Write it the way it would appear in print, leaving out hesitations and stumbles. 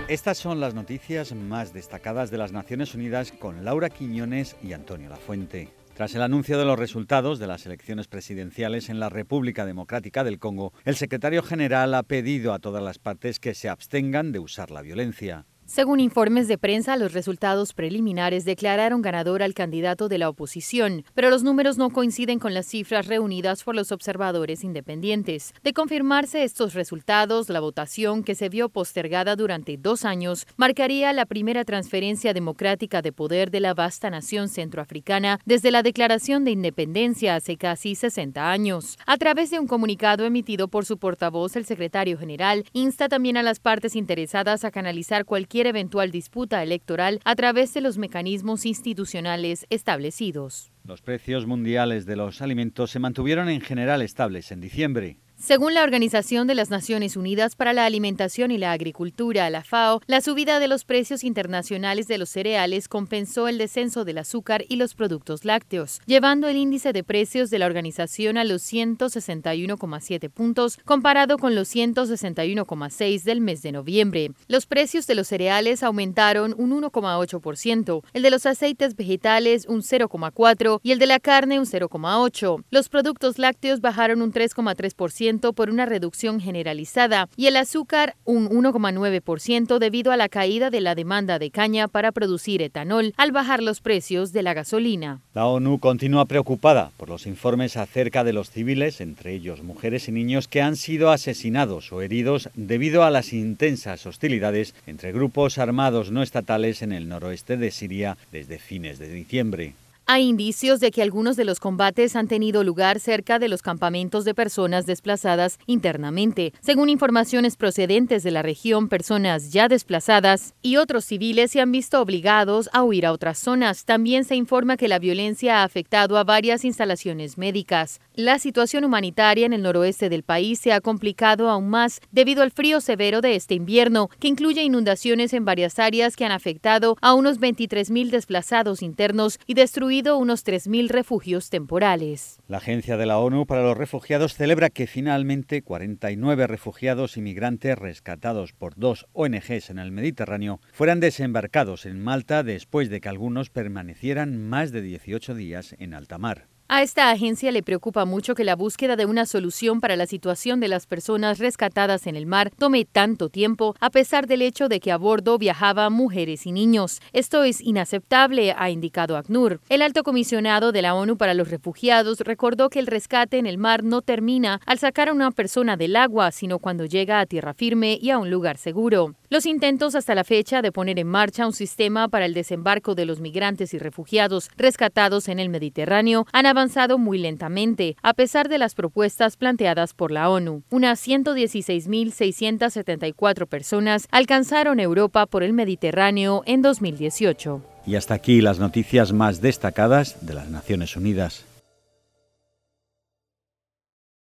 Estas son las noticias más destacadas de las Naciones Unidas con Laura Quiñones y Antonio Lafuente. Tras el anuncio de los resultados de las elecciones presidenciales en la República Democrática del Congo, el secretario general ha pedido a todas las partes que se abstengan de usar la violencia. Según informes de prensa, los resultados preliminares declararon ganador al candidato de la oposición, pero los números no coinciden con las cifras reunidas por los observadores independientes. De confirmarse estos resultados, la votación, que se vio postergada durante 2 años, marcaría la primera transferencia democrática de poder de la vasta nación centroafricana desde la declaración de independencia hace casi 60 años. A través de un comunicado emitido por su portavoz, el secretario general insta también a las partes interesadas a canalizar cualquier eventual disputa electoral a través de los mecanismos institucionales establecidos. Los precios mundiales de los alimentos se mantuvieron en general estables en diciembre. Según la Organización de las Naciones Unidas para la Alimentación y la Agricultura, la FAO, la subida de los precios internacionales de los cereales compensó el descenso del azúcar y los productos lácteos, llevando el índice de precios de la organización a los 161,7 puntos, comparado con los 161,6 del mes de noviembre. Los precios de los cereales aumentaron un 1,8%, el de los aceites vegetales un 0,4% y el de la carne un 0,8%. Los productos lácteos bajaron un 3,3%, por una reducción generalizada, y el azúcar un 1,9% debido a la caída de la demanda de caña para producir etanol al bajar los precios de la gasolina. La ONU continúa preocupada por los informes acerca de los civiles, entre ellos mujeres y niños, que han sido asesinados o heridos debido a las intensas hostilidades entre grupos armados no estatales en el noroeste de Siria desde fines de diciembre. Hay indicios de que algunos de los combates han tenido lugar cerca de los campamentos de personas desplazadas internamente. Según informaciones procedentes de la región, personas ya desplazadas y otros civiles se han visto obligados a huir a otras zonas. También se informa que la violencia ha afectado a varias instalaciones médicas. La situación humanitaria en el noroeste del país se ha complicado aún más debido al frío severo de este invierno, que incluye inundaciones en varias áreas que han afectado a unos 23.000 desplazados internos y destruido unos 3.000 refugios temporales. La Agencia de la ONU para los Refugiados celebra que finalmente 49 refugiados y migrantes rescatados por 2 ONGs en el Mediterráneo fueran desembarcados en Malta después de que algunos permanecieran más de 18 días en alta mar. A esta agencia le preocupa mucho que la búsqueda de una solución para la situación de las personas rescatadas en el mar tome tanto tiempo, a pesar del hecho de que a bordo viajaban mujeres y niños. Esto es inaceptable, ha indicado ACNUR. El alto comisionado de la ONU para los Refugiados recordó que el rescate en el mar no termina al sacar a una persona del agua, sino cuando llega a tierra firme y a un lugar seguro. Los intentos hasta la fecha de poner en marcha un sistema para el desembarco de los migrantes y refugiados rescatados en el Mediterráneo han avanzado muy lentamente, a pesar de las propuestas planteadas por la ONU. Unas 116.674 personas alcanzaron Europa por el Mediterráneo en 2018. Y hasta aquí las noticias más destacadas de las Naciones Unidas.